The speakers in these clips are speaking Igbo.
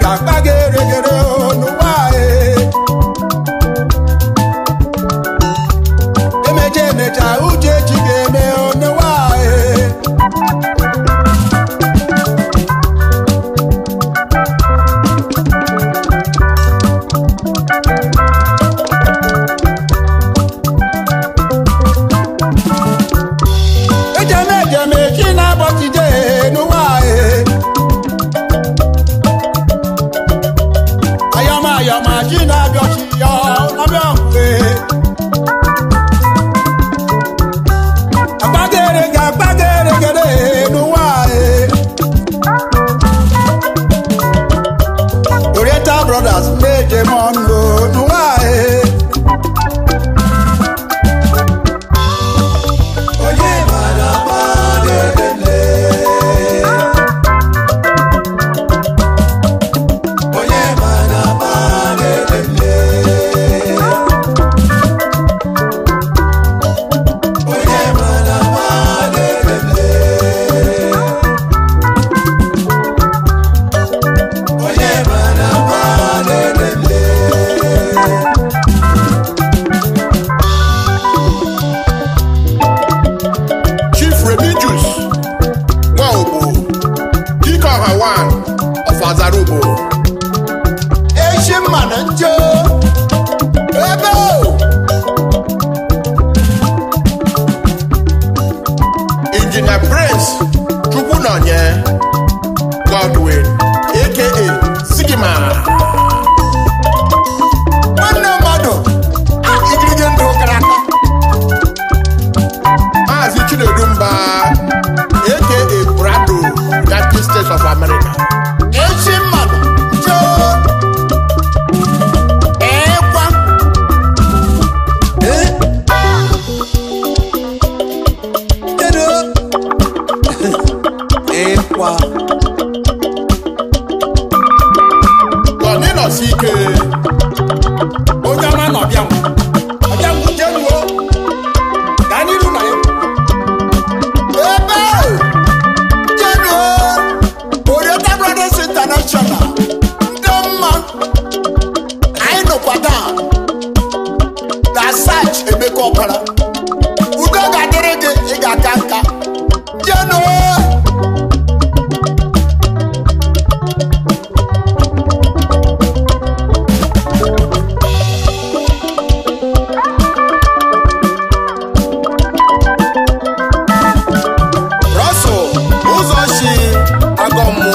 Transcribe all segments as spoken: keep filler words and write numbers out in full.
ga-akpageregere n'ụwa emecha emecha uche chi ga-eme n'ụwa brothers meje mondo nuwae oye mara padele oye mara padele oye mara padele oye mara Chief Remigius Nwaobo Dikoha one of Azarubo Asian Manager Ebo Engineer Prince Chukwunonye Godwin aka Sigima Dumba, aka Brado, United States of America. Asian man, Joe, Ewa, eh, Hello, Ewa. Gonino Sike, Ojama no biam, Ojam Kujenwo, Dani Luna. International, Ndoma, I know Padam. That's such a big opera. Uga Gaderege, Iga Kanka, Jano. Russell, Uzoshi, Agomo.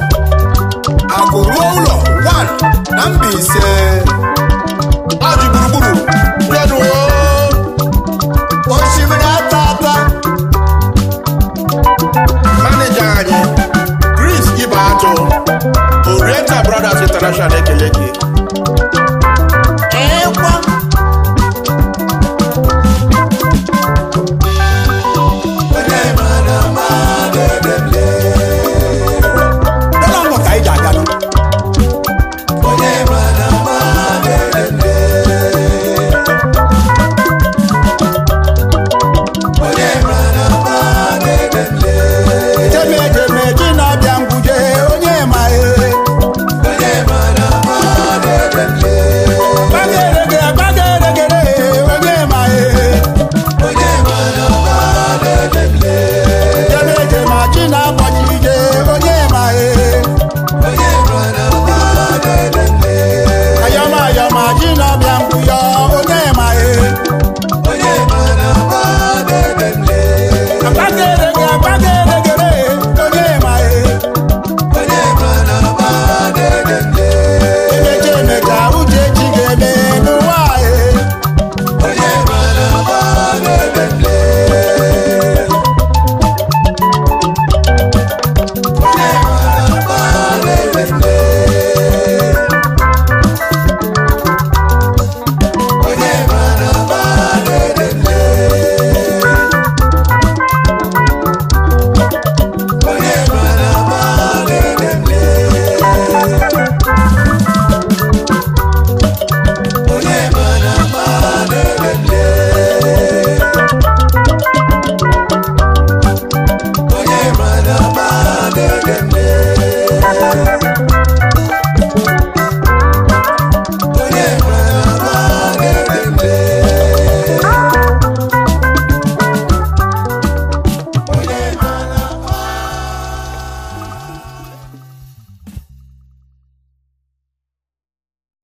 Agụruo one na Mbaise Aji gburugburu Jedu osimiri ata ata Manager anyị Chris Ibeatụ Oriental Brothers International ekeleke